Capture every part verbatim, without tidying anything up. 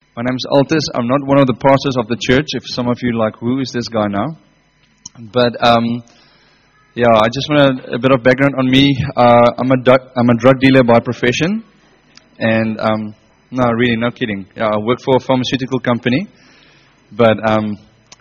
My name is Altis. I'm not one of the pastors of the church. If some of you are like, who is this guy now? But um, yeah, I just want a, a bit of background on me. Uh, I'm a du- I'm a drug dealer by profession, and um, no, really, no kidding. Yeah, I work for a pharmaceutical company, but um,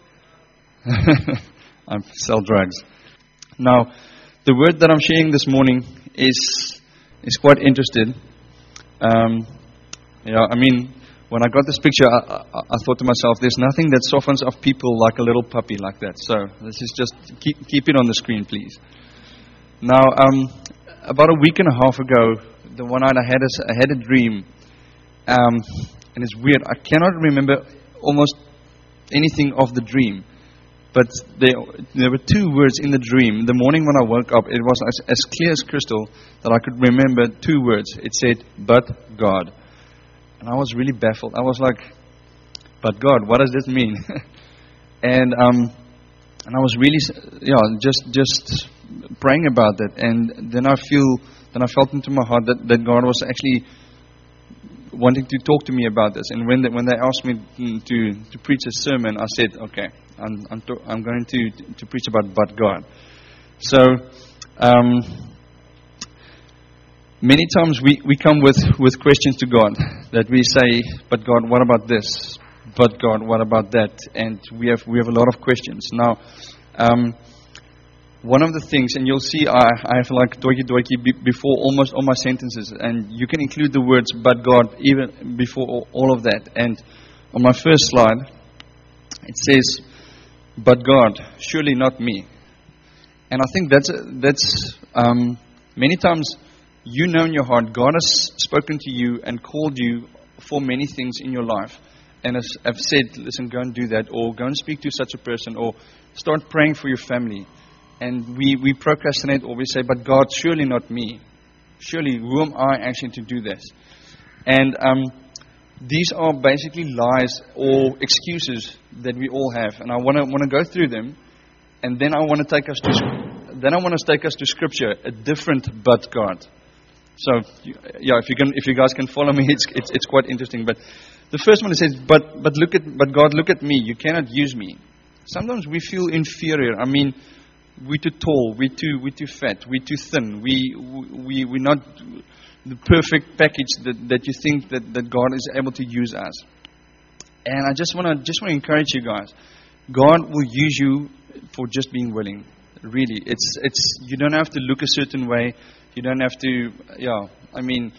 I sell drugs. Now, the word that I'm sharing this morning is is quite interesting. Um, yeah, I mean. When I got this picture, I, I, I thought to myself, there's nothing that softens up people like a little puppy like that. So this is just, keep, keep it on the screen, please. Now, um, about a week and a half ago, the one night I had a, I had a dream. Um, and it's weird. I cannot remember almost anything of the dream. But there, there were two words in the dream. The morning when I woke up, it was as, as clear as crystal that I could remember two words. It said, but God. And I was really baffled. I was like, but God, what does this mean? and um, and I was really, yeah, just just praying about that. And then I feel, then I felt into my heart that, that God was actually wanting to talk to me about this. And when they, when they asked me to to preach a sermon, I said, okay, I'm I'm, to, I'm going to to preach about but God. So. Um, Many times we, we come with, with questions to God that we say, but God, what about this? But God, what about that? And we have we have a lot of questions. Now, um, one of the things, and you'll see I, I have like doiki doiki be, before almost all my sentences, and you can include the words but God even before all, all of that. And on my first slide, it says, but God, surely not me. And I think that's, that's um, many times... You know in your heart, God has spoken to you and called you for many things in your life. And has, have said, listen, go and do that. Or go and speak to such a person. Or start praying for your family. And we, we procrastinate or we say, but God, surely not me. Surely, who am I actually to do this? And um, these are basically lies or excuses that we all have. And I want to want to go through them. And then I want to take us to then I want to take us to Scripture, a different but God. So, yeah, if you can, if you guys can follow me, it's it's it's quite interesting. But the first one it says, "But but look at but God, look at me. You cannot use me." Sometimes we feel inferior. I mean, we're too tall, we're too we're too fat, we're too thin. We we we're not the perfect package that, that you think that, that God is able to use us. And I just want to just want to encourage you guys. God will use you for just being willing. Really, it's it's you don't have to look a certain way. You don't have to, yeah, I mean,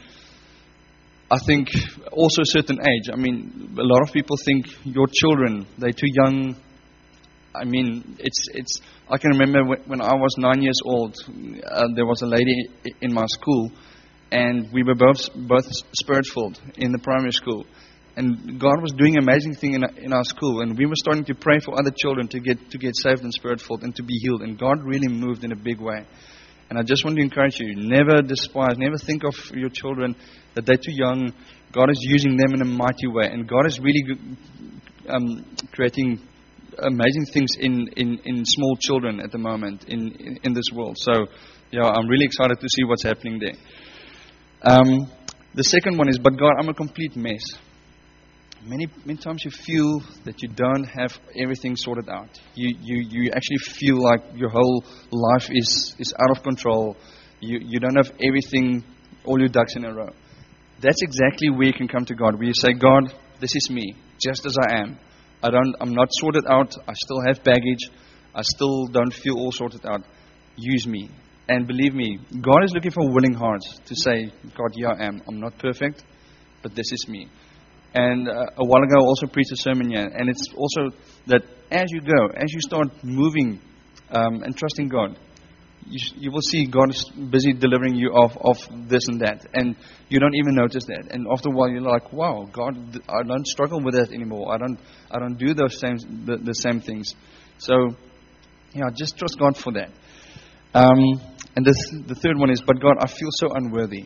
I think also a certain age. I mean, a lot of people think your children, they're too young. I mean, it's, it's. I can remember when, when I was nine years old, uh, there was a lady in my school, and we were both both Spirit-filled in the primary school. And God was doing amazing things in, in our school, and we were starting to pray for other children to get to get saved and Spirit-filled and to be healed. And God really moved in a big way. And I just want to encourage you, never despise, never think of your children that they're too young. God is using them in a mighty way. And God is really um, creating amazing things in, in, in small children at the moment in, in, in this world. So, yeah, I'm really excited to see what's happening there. Um, the second one is, but God, I'm a complete mess. Many many times you feel that you don't have everything sorted out. You you, you actually feel like your whole life is, is out of control. You you don't have everything, all your ducks in a row. That's exactly where you can come to God. Where you say, God, this is me, just as I am. I don't I'm not sorted out. I still have baggage. I still don't feel all sorted out. Use me. And believe me, God is looking for willing hearts to say, God, here I am. I'm not perfect, but this is me. And uh, a while ago I also preached a sermon here. And it's also that as you go, as you start moving um, and trusting God, you, you will see God is busy delivering you of, of this and that. And you don't even notice that. And after a while you're like, wow, God, I don't struggle with that anymore. I don't I don't do those same the, the same things. So, yeah, just trust God for that. Um, and this, the third one is, but God, I feel so unworthy.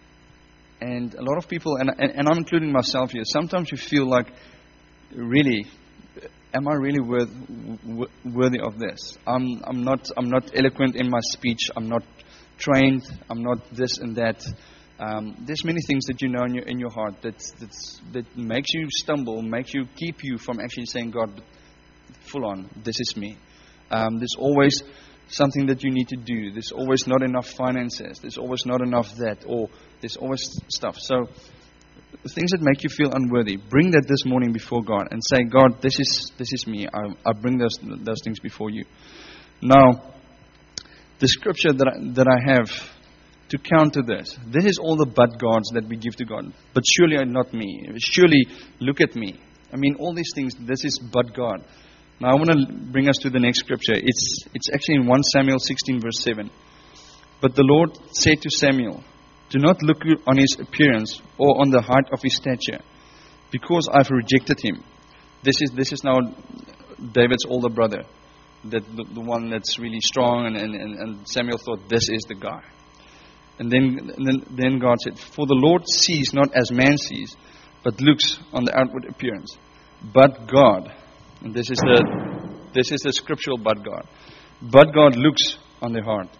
And a lot of people, and, and, and I'm including myself here, sometimes you feel like, really, am I really worth, w- worthy of this? I'm I'm not I'm not eloquent in my speech. I'm not trained. I'm not this and that. Um, there's many things that you know in your, in your heart that that's, that makes you stumble, makes you keep you from actually saying, God, full on, this is me. Um, there's always something that you need to do. There's always not enough finances. There's always not enough that, or there's always stuff. So the things that make you feel unworthy, bring that this morning before God and say, God, this is this is me. I, I bring those those things before you. Now, the scripture that I, that I have to counter this, this is all the but gods that we give to God. But surely not me. Surely look at me. I mean, all these things, this is but God. Now I want to bring us to the next scripture. It's it's actually in First Samuel sixteen verse seven. But the Lord said to Samuel, do not look on his appearance or on the height of his stature, because I've rejected him. This is this is now David's older brother, that the, the one that's really strong, and, and, and Samuel thought, this is the guy. And then, and then then God said, for the Lord sees not as man sees, but looks on the outward appearance. But God, and this is the this is the scriptural but God. But God looks on the heart.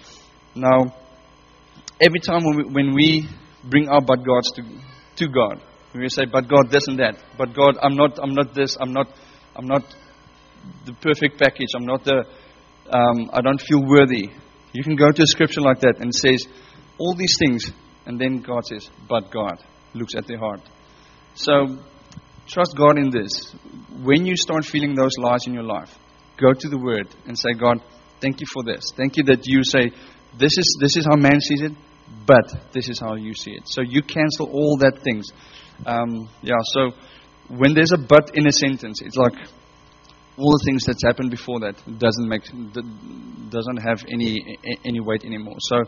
Now, every time when we, when we bring our but gods to to God, when we say, but God this and that, but God, I'm not I'm not this, I'm not I'm not the perfect package, I'm not the um, I don't feel worthy. You can go to a scripture like that and it says all these things, and then God says, but God looks at the heart. So trust God in this. When you start feeling those lies in your life, go to the Word and say, God, thank you for this. Thank you that you say, this is this is how man sees it, but this is how you see it. So you cancel all that things. Um, yeah, so when there's a but in a sentence, it's like all the things that's happened before that doesn't make doesn't have any any weight anymore. So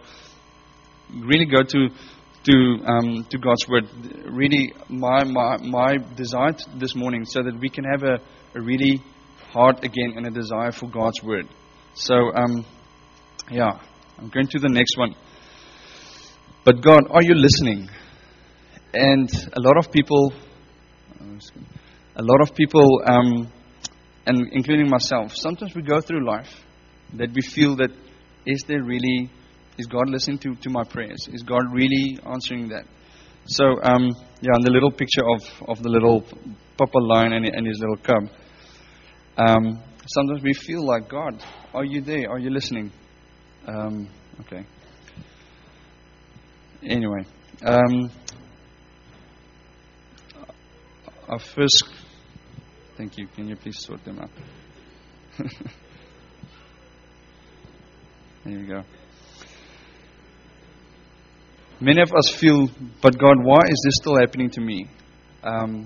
really go to to um, to God's Word. Really, my my my desire this morning, so that we can have a, a really heart again and a desire for God's Word. So um, yeah, I'm going to the next one. But God, are you listening? And a lot of people, a lot of people, um, and including myself, sometimes we go through life that we feel that, is there really, is God listening to, to my prayers? Is God really answering that? So, um, yeah, and the little picture of, of the little papa lion and, and his little cub. Um, sometimes we feel like, God, are you there? Are you listening? Um, okay. Anyway. Um, our first... Thank you. Can you please sort them out? There you go. Many of us feel, but God, why is this still happening to me? Um,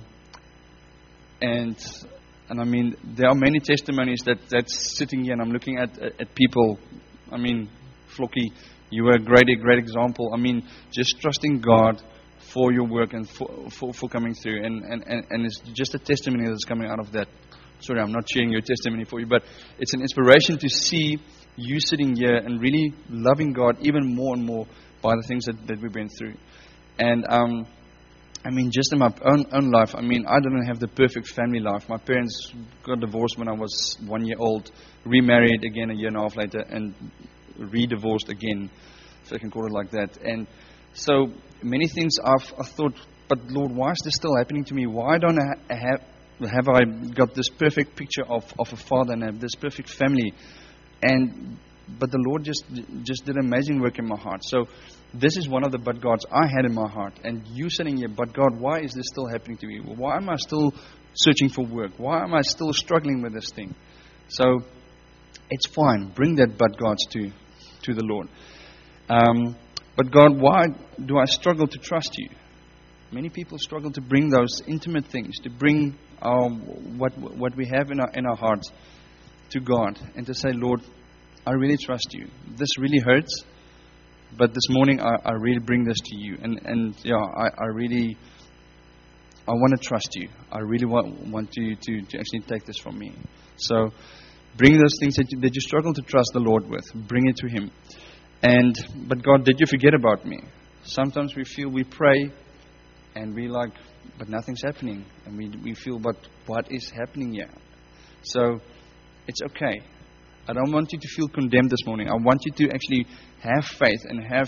and and I mean, there are many testimonies that that's sitting here, and I'm looking at at, at people. I mean, Flocky, you were a great a great example. I mean, just trusting God for your work and for, for, for coming through. And, and, and, and it's just a testimony that's coming out of that. Sorry, I'm not sharing your testimony for you, but it's an inspiration to see you sitting here and really loving God even more and more by the things that, that we've been through. And, um, I mean, just in my own, own life, I mean, I didn't have the perfect family life. My parents got divorced when I was one year old, remarried again a year and a half later, and re-divorced again, if I can call it like that. And so many things I've I thought, but Lord, why is this still happening to me? Why don't I have have I got this perfect picture of, of a father and have this perfect family? And but the Lord just just did amazing work in my heart. So this is one of the but gods I had in my heart. And you sitting here, but God, why is this still happening to me? Why am I still searching for work? Why am I still struggling with this thing? So it's fine. Bring that but gods to to the Lord. Um, But God, why do I struggle to trust you? Many people struggle to bring those intimate things, to bring our, what what we have in our in our hearts to God, and to say, Lord, I really trust you. This really hurts, but this morning I, I really bring this to you, and and yeah, I, I really I want to trust you. I really want want you to, to actually take this from me. So bring those things that you, that you struggle to trust the Lord with. Bring it to Him. And, but God, did you forget about me? Sometimes we feel we pray and we like, but nothing's happening. And we we feel, but what is happening here? So it's okay. I don't want you to feel condemned this morning. I want you to actually have faith and have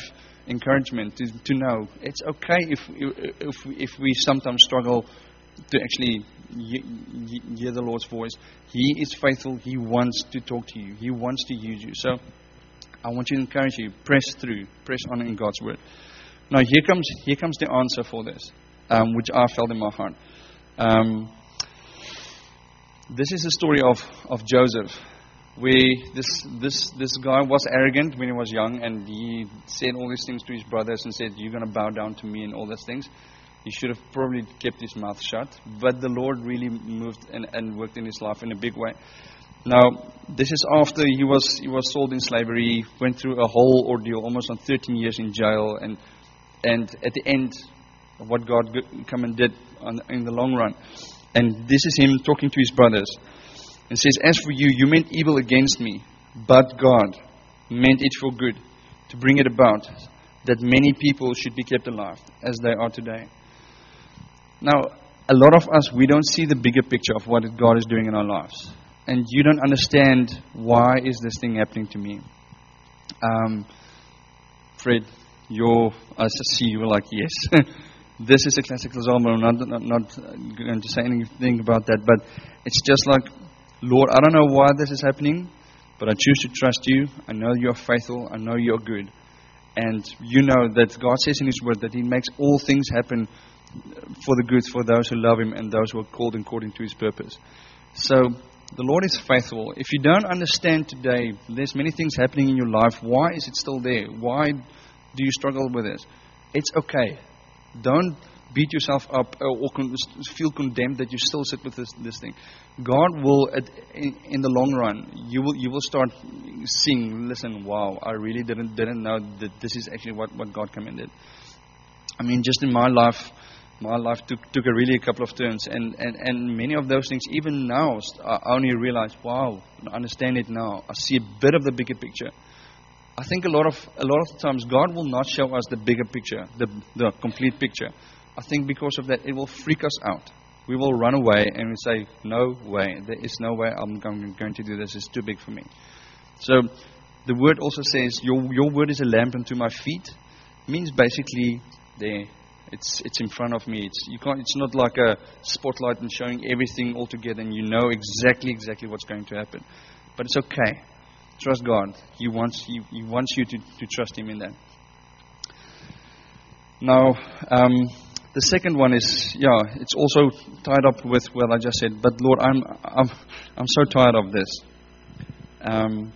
encouragement to, to know it's okay if, if, if we sometimes struggle to actually hear the Lord's voice. He is faithful. He wants to talk to you. He wants to use you. So I want you to encourage you. Press through. Press on in God's word. Now here comes here comes the answer for this, um, which I felt in my heart. Um, this is the story of, of Joseph. Where this this this guy was arrogant when he was young, and he said all these things to his brothers and said, "You're going to bow down to me," and all those things. He should have probably kept his mouth shut, but the Lord really moved and, and worked in his life in a big way. Now, this is after he was he was sold in slavery, went through a whole ordeal, almost on thirteen years in jail, and and at the end, what God come and did on, in the long run. And this is him talking to his brothers. And says, "As for you, you meant evil against me, but God meant it for good, to bring it about, that many people should be kept alive, as they are today." Now, a lot of us, we don't see the bigger picture of what God is doing in our lives. And you don't understand, why is this thing happening to me? Um, Fred, you're, I see you were like, yes. This is a classic example. I'm not, not, not going to say anything about that, but it's just like, Lord, I don't know why this is happening, but I choose to trust you. I know you're faithful. I know you're good. And you know that God says in His Word that He makes all things happen for the good for those who love Him and those who are called according to His purpose. So the Lord is faithful. If you don't understand today, there's many things happening in your life. Why is it still there? Why do you struggle with this? It's okay. Don't beat yourself up or con- feel condemned that you still sit with this, this thing. God will, at, in, in the long run, you will you will start seeing, listen, wow, I really didn't didn't know that this is actually what, what God commanded. I mean, just in my life, my life took took a really a couple of turns, and, and, and many of those things, even now, I only realize, wow, I understand it now. I see a bit of the bigger picture. I think a lot of a lot of the times God will not show us the bigger picture, the the complete picture. I think because of that, it will freak us out. We will run away and we say, no way, there is no way I'm going to do this. It's too big for me. So the word also says, your your word is a lamp unto my feet. It means basically there. It's it's in front of me. It's you can't. It's not like a spotlight and showing everything all together and you know exactly exactly what's going to happen. But it's okay. Trust God. He wants He, he wants you to, to trust Him in that. Now, um, the second one is, yeah, it's also tied up with what I just said. But Lord, I'm I'm I'm so tired of this. Um,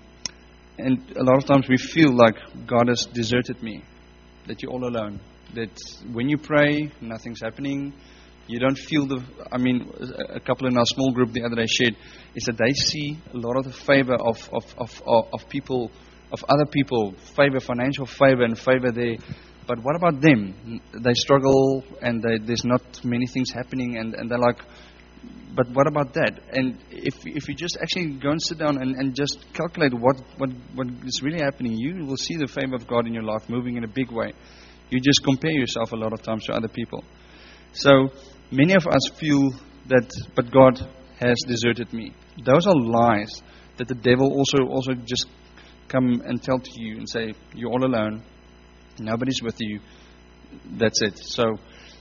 and a lot of times we feel like God has deserted me, that you're all alone. That when you pray, nothing's happening. You don't feel the. I mean, a couple in our small group the other day shared is that they see a lot of the favor of of of of, of people, of other people, favor, financial favor, and favor there. But what about them? They struggle and they, there's not many things happening, and, and they're like, but what about that? And if if you just actually go and sit down and, and just calculate what, what, what is really happening, you will see the favor of God in your life moving in a big way. You just compare yourself a lot of times to other people. So many of us feel that, but God has deserted me. Those are lies that the devil also also just come and tell to you and say, you're all alone. Nobody's with you. That's it. So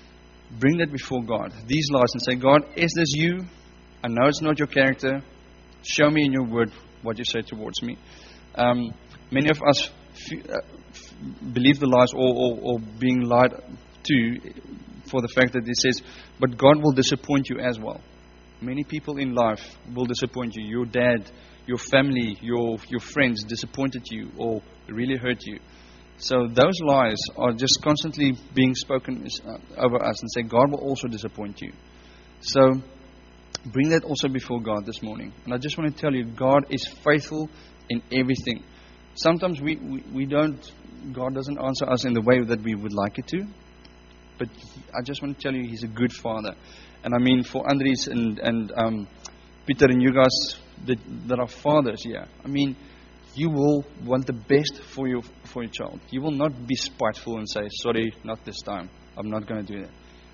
bring that before God. These lies and say, God, is this you? I know it's not your character. Show me in your word what you say towards me. Um, many of us f- uh, f- believe the lies or, or, or being lied to for the fact that it says, but God will disappoint you as well. Many people in life will disappoint you. Your dad, your family, your your friends disappointed you or really hurt you. So those lies are just constantly being spoken over us and say, God will also disappoint you. So bring that also before God this morning. And I just want to tell you, God is faithful in everything. Sometimes we, we, we don't, God doesn't answer us in the way that we would like it to. But he, I just want to tell you, He's a good Father. And I mean, for Andries and, and um, Peter and you guys that, that are fathers here, I mean, you will want the best for your for your child. You will not be spiteful and say, sorry, not this time. I'm not going to do that.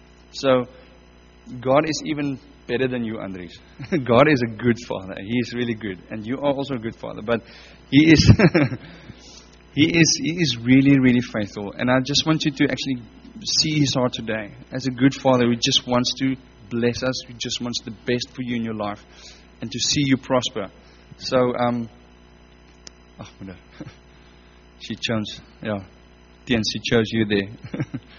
So, God is even better than you, Andries. God is a good Father. He is really good. And you are also a good Father. But He is He is, he is really, really faithful. And I just want you to actually see His heart today. As a good Father who just wants to bless us, who just wants the best for you in your life, and to see you prosper. So, um, oh, no. She chose, yeah, Tien, she chose you there.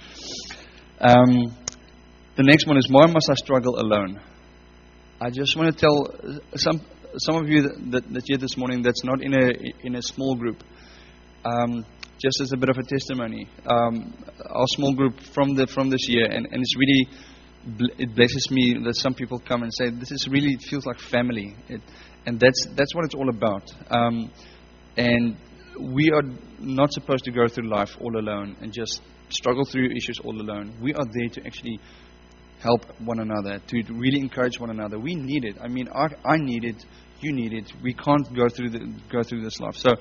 um, the next one is, why must I struggle alone? I just want to tell some some of you that, that, that here this morning that's not in a in a small group. Um, just as a bit of a testimony, um, our small group from the from this year, and, and it's really it blesses me that some people come and say this is really, it feels like family, it, and that's that's what it's all about. Um, and we are not supposed to go through life all alone and just struggle through issues all alone. We are there to actually help one another, to really encourage one another. We need it. I mean, I, I need it. You need it. We can't go through the go through this life. So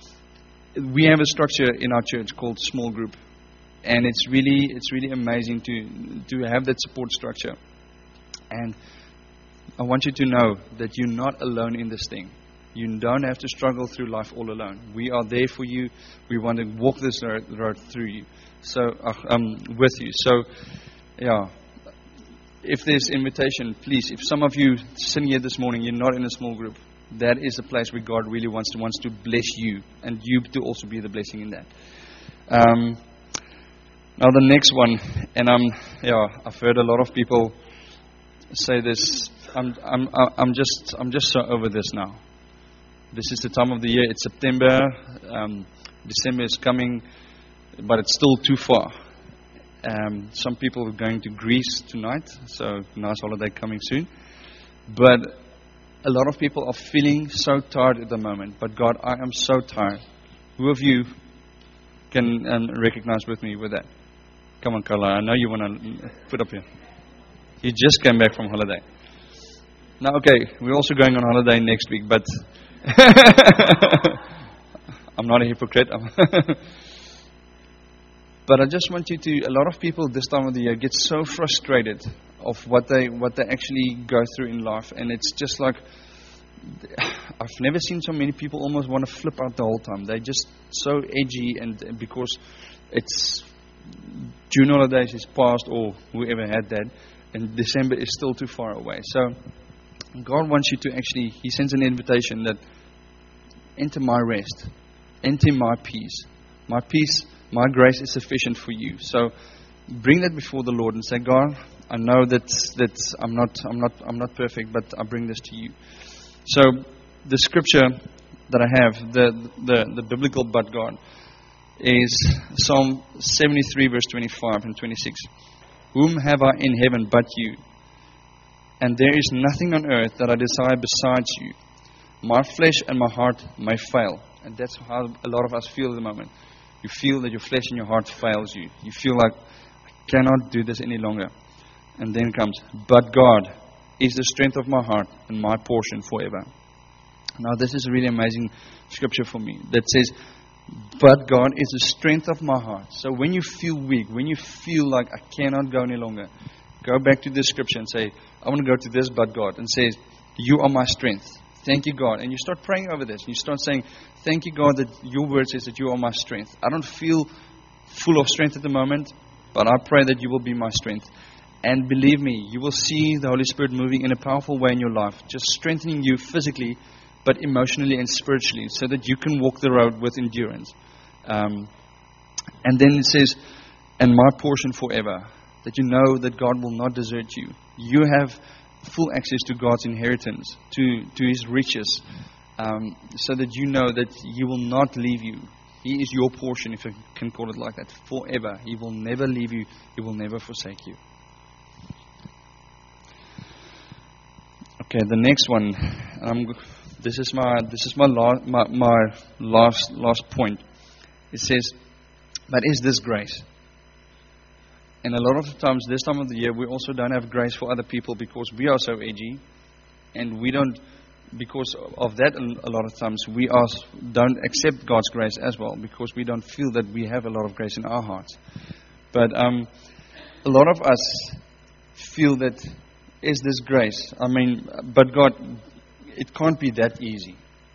we have a structure in our church called small group, and it's really it's really amazing to to have that support structure. And I want you to know that you're not alone in this thing. You don't have to struggle through life all alone. We are there for you. We want to walk this road, road through you. So uh, um, with you. So yeah. If there's invitation, please, if some of you sitting here this morning, you're not in a small group, that is a place where God really wants to wants to bless you, and you to also be the blessing in that. Um, now the next one, and I'm yeah, I've heard a lot of people say this. I'm I'm I'm just I'm just so over this now. This is the time of the year. It's September. Um, December is coming, but it's still too far. Um, some people are going to Greece tonight, so nice holiday coming soon. But a lot of people are feeling so tired at the moment. But God, I am so tired. Who of you can um, recognize with me with that? Come on, Carla. I know you want to put up here. You just came back from holiday. Now, okay, we're also going on holiday next week, but I'm not a hypocrite. But I just want you to, a lot of people this time of the year get so frustrated of what they what they actually go through in life. And it's just like, I've never seen so many people almost want to flip out the whole time. They're just so edgy, and, and because it's June holidays is past, or whoever had that, and December is still too far away. So God wants you to actually, He sends an invitation that enter my rest, enter my peace. My peace, my grace is sufficient for you. So bring that before the Lord and say, God, I know that that I'm not I'm not I'm not perfect, but I bring this to you. So the scripture that I have, the the, the biblical but God, is Psalm seventy-three verse twenty-five and twenty-six. Whom have I in heaven but you? And there is nothing on earth that I desire besides you. My flesh and my heart may fail. And that's how a lot of us feel at the moment. You feel that your flesh and your heart fails you. You feel like, I cannot do this any longer. And then comes, but God is the strength of my heart and my portion forever. Now this is a really amazing scripture for me that says, but God is the strength of my heart. So when you feel weak, when you feel like I cannot go any longer, go back to this scripture and say, I want to go to this but God, and says, you are my strength. Thank you, God. And you start praying over this. And you start saying, thank you, God, that your word says that you are my strength. I don't feel full of strength at the moment, but I pray that you will be my strength. And believe me, you will see the Holy Spirit moving in a powerful way in your life, just strengthening you physically, but emotionally and spiritually, so that you can walk the road with endurance. Um, and then it says, and my portion forever, that you know that God will not desert you. You have full access to God's inheritance, to, to His riches, um, so that you know that He will not leave you. He is your portion, if I can call it like that, forever. He will never leave you. He will never forsake you. Okay, the next one. Um, this is my this is my, la- my my last last point. It says, "But is this grace?" And a lot of the times, this time of the year, we also don't have grace for other people because we are so edgy, and we don't. Because of that, a lot of times we are, don't accept God's grace as well, because we don't feel that we have a lot of grace in our hearts. But um, a lot of us feel that, is this grace? I mean, but God, it can't be that easy.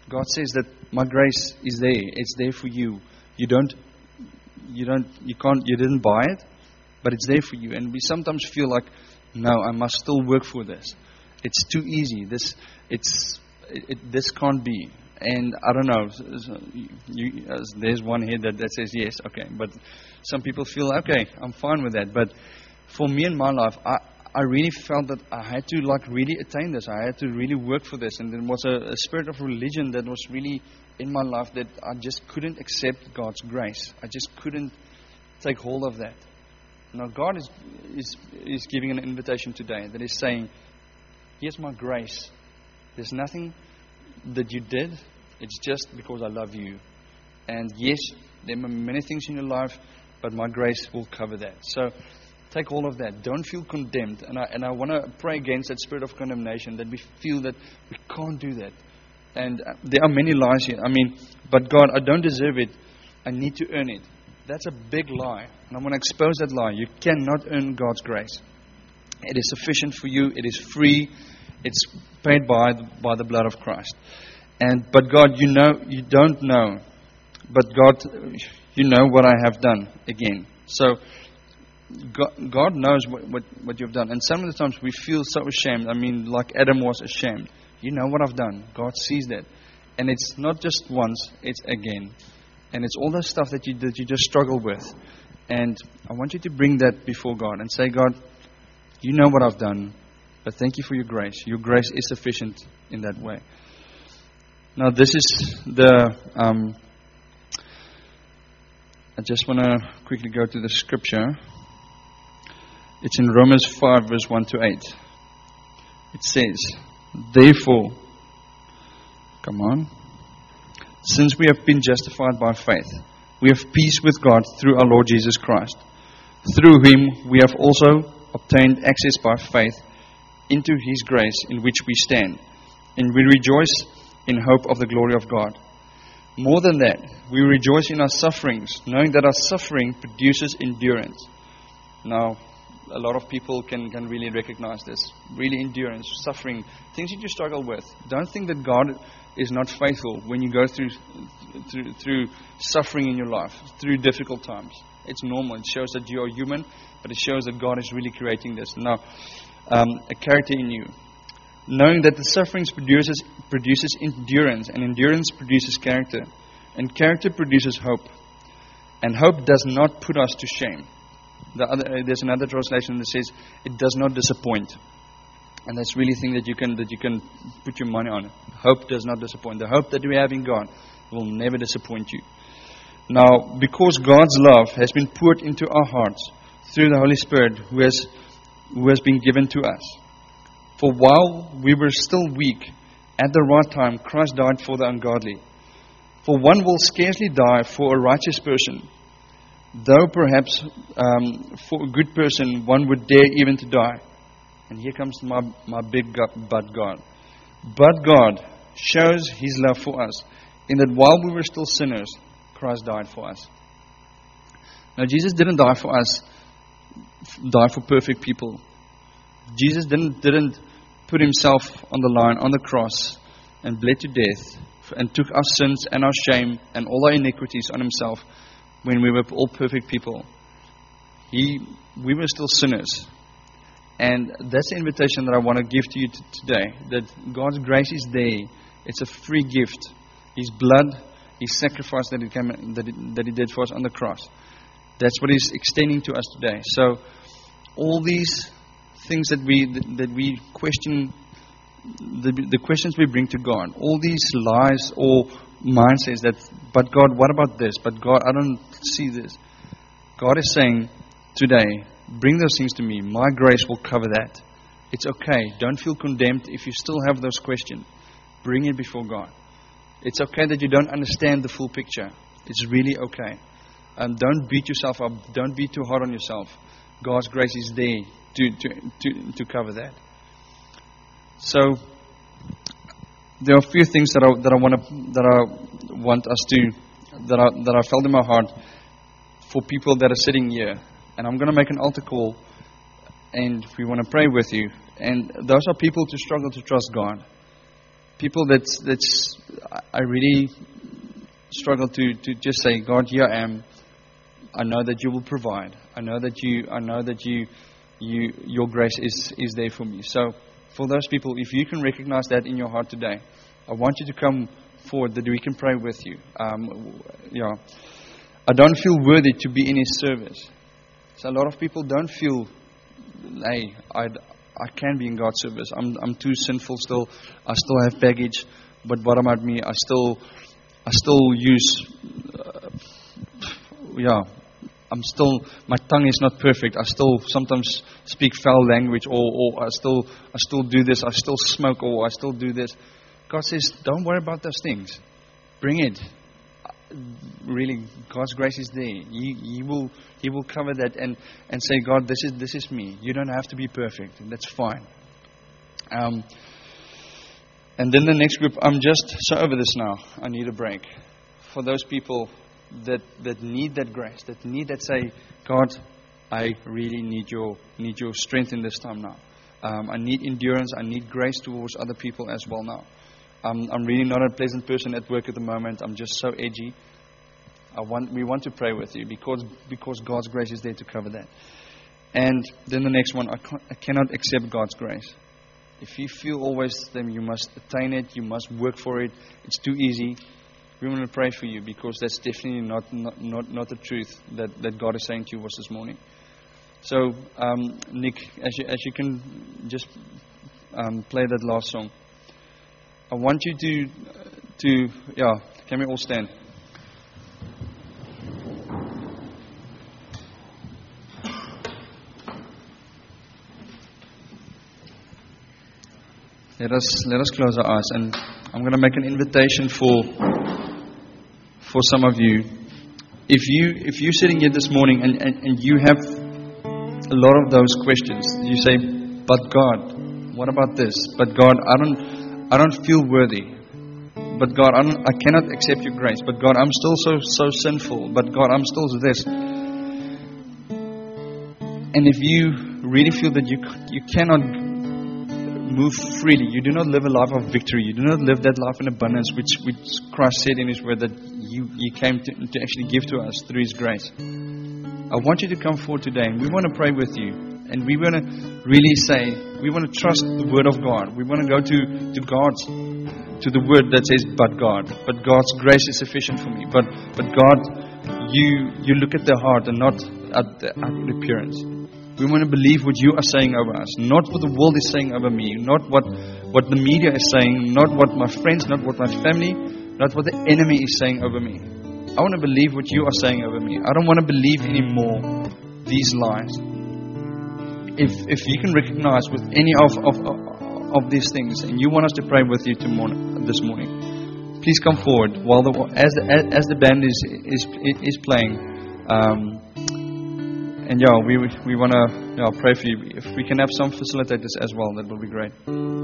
God says that my grace is there. It's there for you. You don't, you don't, you can't, you didn't buy it, but it's there for you. And we sometimes feel like, no, I must still work for this. It's too easy. This, it's, it, it, this can't be. And I don't know. You, uh, there's one here that, that says yes, okay. But some people feel okay, I'm fine with that. But for me in my life, I, I really felt that I had to like really attain this. I had to really work for this. And there was a, a spirit of religion that was really in my life that I just couldn't accept God's grace. I just couldn't take hold of that. Now God is is is giving an invitation today that is saying, here's my grace. There's nothing that you did. It's just because I love you. And yes, there are many things in your life, but my grace will cover that. So take hold of that. Don't feel condemned. And I and I want to pray against that spirit of condemnation, that we feel that we can't do that. And there are many lies here. I mean, but God, I don't deserve it. I need to earn it. That's a big lie. And I'm going to expose that lie. You cannot earn God's grace. It is sufficient for you. It is free. It's paid by by the blood of Christ. And but God, you know, you don't know. But God, you know what I have done again. So God, God knows what, what, what you've done. And some of the times we feel so ashamed. I mean, like Adam was ashamed. You know what I've done. God sees that. And it's not just once, it's again. And it's all that stuff that you that you just struggle with. And I want you to bring that before God and say, God, you know what I've done, but thank you for your grace. Your grace is sufficient in that way. Now this is the, um, I just want to quickly go to the scripture. It's in Romans five verse one to eight. It says, therefore, come on, since we have been justified by faith, we have peace with God through our Lord Jesus Christ. Through Him we have also obtained access by faith into His grace in which we stand, and we rejoice in hope of the glory of God. More than that, we rejoice in our sufferings, knowing that our suffering produces endurance. Now, a lot of people can, can really recognize this. Really endurance, suffering, things that you struggle with. Don't think that God is not faithful when you go through, through through suffering in your life, through difficult times. It's normal. It shows that you are human, but it shows that God is really creating this. Now, um, a character in you. Knowing that the sufferings produces produces endurance, and endurance produces character, and character produces hope, and hope does not put us to shame. The other, uh, there's another translation that says it does not disappoint, and that's really a thing that you can that you can put your money on. Hope does not disappoint. The hope that we have in God will never disappoint you. Now, because God's love has been poured into our hearts through the Holy Spirit, who has who has been given to us. For while we were still weak, at the right time, Christ died for the ungodly. For one will scarcely die for a righteous person, though perhaps um, for a good person one would dare even to die. And here comes my, my big gut, but God. But God shows His love for us, in that while we were still sinners, Christ died for us. Now, Jesus didn't die for us, die for perfect people. Jesus didn't didn't put Himself on the line, on the cross, and bled to death, and took our sins and our shame and all our iniquities on Himself when we were all perfect people. He, we were still sinners. And that's the invitation that I want to give to you t- today, that God's grace is there. It's a free gift. His blood, His sacrifice that He, came, that, he, that he did for us on the cross. That's what He's extending to us today. So all these things that we that we question, the, the questions we bring to God, all these lies or mindsets that, but God, what about this? But God, I don't see this. God is saying today, bring those things to me. My grace will cover that. It's okay. Don't feel condemned if you still have those questions. Bring it before God. It's okay that you don't understand the full picture. It's really okay. And don't beat yourself up. Don't be too hard on yourself. God's grace is there to to to, to cover that. So there are a few things that I that I want to that I want us to that I that I felt in my heart for people that are sitting here. And I'm going to make an altar call, and we want to pray with you. And those are people to struggle to trust God. People that that's I, I really struggle to, to just say, God, here I am. I know that you will provide. I know that you. I know that you. You. Your grace is is there for me. So, for those people, if you can recognize that in your heart today, I want you to come forward that we can pray with you. Um, yeah, I don't feel worthy to be in His service. So a lot of people don't feel, hey, I I can be in God's service. I'm I'm too sinful still. I still have baggage. But what about me? I still I still use. Uh, yeah. I'm still, my tongue is not perfect. I still sometimes speak foul language, or, or I still, I still do this. I still smoke, or I still do this. God says, don't worry about those things. Bring it. Really, God's grace is there. He, he will, He will cover that and, and say, God, this is this is me. You don't have to be perfect. That's fine. Um, and then the next group, I'm just so over this now. I need a break. For those people that that need that grace, that need that say, God, I really need your need your strength in this time now. Um, I need endurance. I need grace towards other people as well now. Um, I'm really not a pleasant person at work at the moment. I'm just so edgy. I want we want to pray with you because because God's grace is there to cover that. And then the next one, I, can't, I cannot accept God's grace. If you feel always then you must attain it, you must work for it. It's too easy. We want to pray for you because that's definitely not not, not, not the truth that, that God is saying to you was this morning. So, um, Nick, as you, as you can just um, play that last song, I want you to, to yeah, can we all stand? Let us let us close our eyes, and I'm going to make an invitation for. For some of you, if you if you're sitting here this morning and, and, and you have a lot of those questions, you say, "But God, what about this? But God, I don't I don't feel worthy. But God, I don't, I cannot accept your grace. But God, I'm still so so sinful. But God, I'm still this." And if you really feel that you you cannot move freely, you do not live a life of victory, you do not live that life in abundance, which which Christ said in His Word that You, you came to, to actually give to us through His grace. I want you to come forward today, and we want to pray with you. And we want to really say, we want to trust the Word of God. We want to go to, to God's, to the Word that says, but God. But God's grace is sufficient for me. But but God, you you look at the heart and not at the outward appearance. We want to believe what you are saying over us, not what the world is saying over me, not what, what the media is saying, not what my friends, not what my family, not what the enemy is saying over me. I want to believe what you are saying over me. I don't want to believe anymore these lies. If if you can recognize with any of of, of these things, and you want us to pray with you tomorrow, this morning, please come forward while the as the, as the band is is is playing. Um, and yeah, we we want to yeah, pray for you. If we can have some facilitators as well, that will be great.